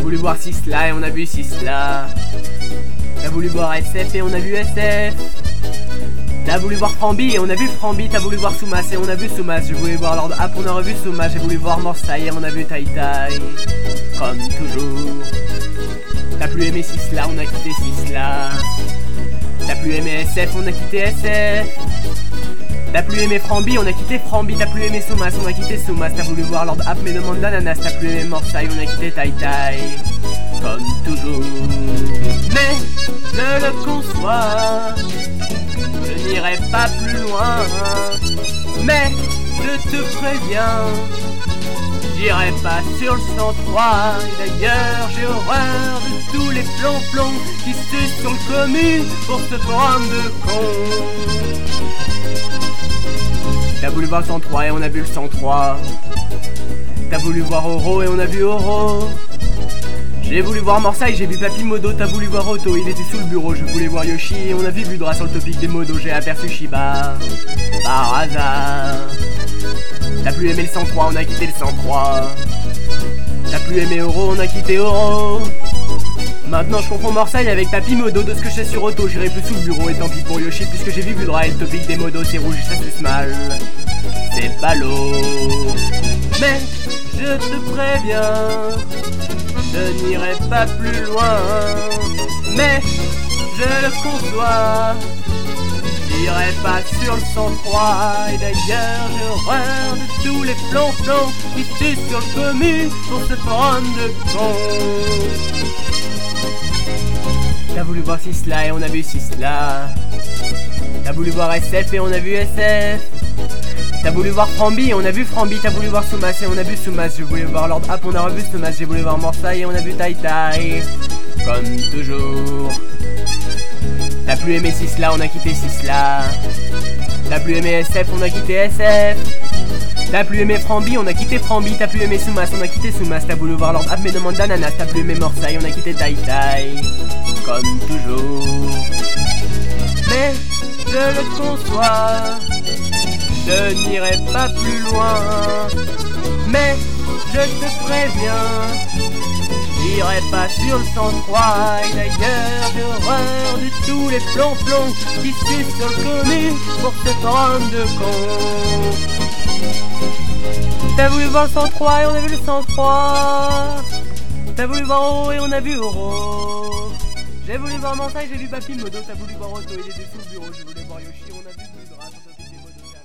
voulu voir Sisla et on a vu Sisla. T'as voulu voir SF et on a vu SF. T'as voulu voir Frambi et on a vu Frambi. T'as voulu voir Soumas et on a vu Soumas. Je voulais voir Lord App, on a revu Soumas. J'ai voulu voir Morsaï et on a vu Tai Tai. Comme toujours. T'as plus aimé Sisla, on a quitté Sisla. T'as plus aimé SF, on a quitté SF. T'as plus aimé Frambi, on a quitté Frambi. T'as plus aimé Soumas, on a quitté Soumas. T'as voulu voir Lord App mais demande d'ananas. T'as plus aimé Morsaï, on a quitté Tai Tai. Comme toujours. Mais je le conçois, je n'irai pas plus loin. Mais je te préviens, j'irai pas sur le 103. Et d'ailleurs j'ai horreur de tous les plombs qui se sur le commu pour se prendre de con. T'as voulu voir le 103 et on a vu le 103. T'as voulu voir Oro et on a vu Oro. J'ai voulu voir Morsaï, j'ai vu Papy Modo. T'as voulu voir Otto, il était sous le bureau. Je voulais voir Yoshi et on a vu Budra sur le topic des modos. J'ai aperçu Shiba par hasard. T'as plus aimé le 103, on a quitté le 103. T'as plus aimé Oro, on a quitté Oro. Maintenant je confonds Morsaï avec Papy Modo. De ce que je sais sur Otto, j'irai plus sous le bureau. Et tant pis pour Yoshi puisque j'ai vu Budra et le topic des modos. C'est rouge, ça suce mal, c'est ballot. Mais je te préviens, je n'irai pas plus loin. Mais je le conçois, j'irai pas sur le 103. Et d'ailleurs j'ai horreur de tous les plombs qui sucent sur le commu pour se prendre de con. T'as voulu voir Sisla et on a vu Sisla. T'as voulu voir SF et on a vu SF. T'as voulu voir Frambi et on a vu Frambi. T'as voulu voir Soumas et on a vu Soumas. Je voulais voir Lord App, on a revu Soumas. J'ai voulu voir Morsaï et on a vu Tai Tai. Comme toujours. T'as plus aimé Sisla, on a quitté Sisla. T'as plus aimé SF, on a quitté SF. T'as plus aimé Frambi, on a quitté Frambi. T'as plus aimé Soumas, on a quitté Soumas. T'as voulu voir Lord App mais demande d'ananas. T'as plus aimé Morsaï, on a quitté Tai Tai. Comme toujours. Mais je le conçois, je n'irai pas plus loin. Mais je te préviens, j'irai pas sur le 103. Et d'ailleurs j'ai horreur de tous les plombs qui sucent sur le commu pour se prendre de con. T'as voulu voir le 103 et on a vu le 103. T'as voulu voir Oro et on a vu Oro. J'ai voulu voir Morsaï, j'ai vu Papy Modo. T'as voulu voir Otto, il était sous le bureau. J'ai voulu voir Yoshi, on a vu Budra.